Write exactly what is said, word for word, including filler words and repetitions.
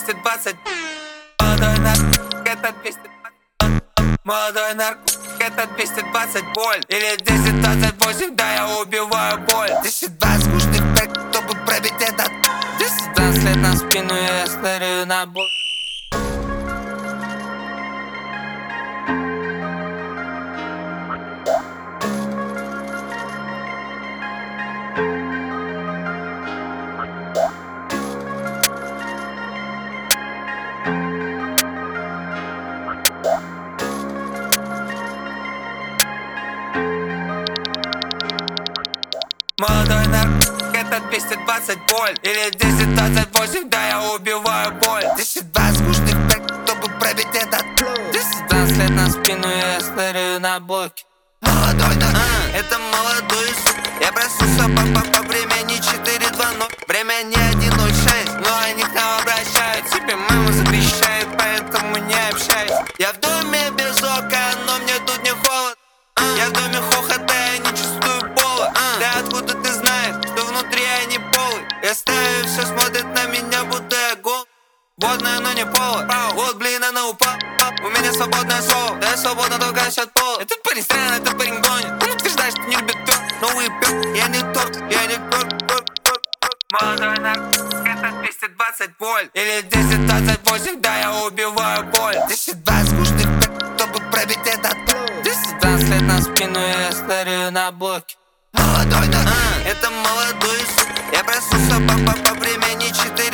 двести двадцать. Молодой наркотик, это двести двадцать. Молодой наркотик, это двести двадцать боль. Или десять двадцать восемь, да я убиваю боль. Десять двадцать скучных трек, чтобы пробить этот. Десять двадцать лет на спину, я старею на боль. Молодой наркотик, это двести двадцать боль. Или десять двадцать восемь, да я убиваю боль. Десять двадцать скучных трек, чтобы пробить этот. Десять двадцать лет на спину, я старею на блоке. Молодой наркотик, а, это молодой сук. Я проснулся по, по, по времени четыре два ноль. Время не один ноль шесть, но они к нам обращают. Тебе мама запрещает, поэтому не общаюсь. Я в доме без окон, но мне тут не холодно. Я в доме хохота, я не чувствую пола. Да откуда ты знаешь, что внутри я не полый? Я стою, все смотрит на меня, будто я гол. Водная, но не пола. Вот, блин, она упала. У меня свободное слово, да я свободно только от пола. Этот парень странный, этот парень гонит. Он утверждает, что не любит торт, но выпил. Я не торт, я не торт, торт, торт, торт. Молодой наркотик, это двести двадцать боль. Или десять двадцать восемь, да я убиваю боль. Десять двадцать скучных трек, чтобы пробить этот. Десять двадцать лет на спину, я старею на блоке. Молодой наркотик, а, это молодой сук. Я проснулся по, по, по времени четыре.